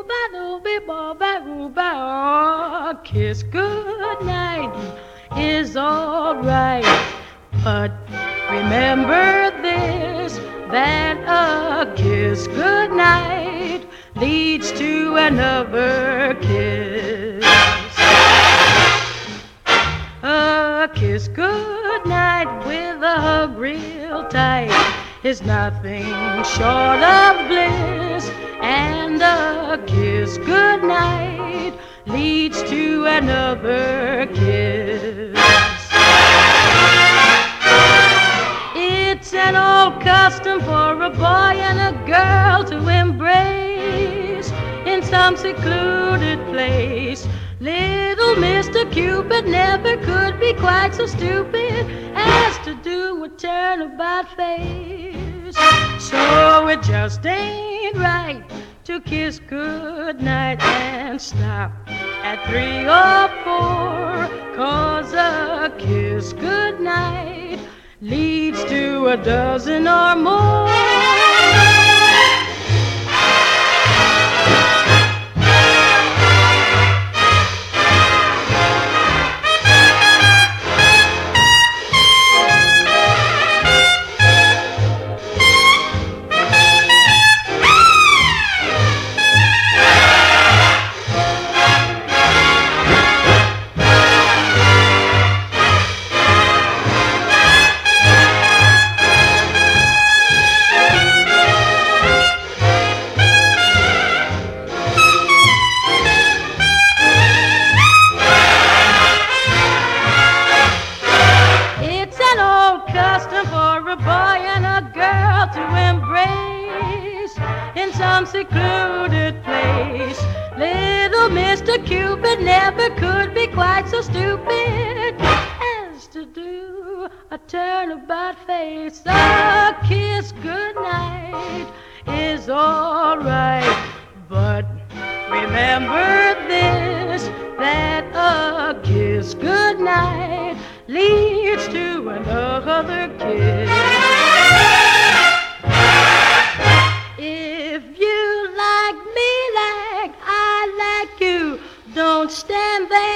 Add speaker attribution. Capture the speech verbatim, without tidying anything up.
Speaker 1: A kiss goodnight is alright, but remember this, that a kiss goodnight leads to another kiss. A kiss goodnight with a hug real tight is nothing short of bliss, and a kiss goodnight leads to another kiss. It's an old custom for a boy and a girl to embrace in some secluded place. Little Mister Cupid never could be quite so stupid as to do a turnabout face. So it just ain't right to kiss goodnight and stop at three or four, 'cause a kiss goodnight leads to a dozen or more. Secluded place. Little Mister Cupid never could be quite so stupid as to do a turnabout face. A kiss goodnight is alright, but remember this, that a kiss goodnight leads to another kiss. If you like me like I like you, don't stand there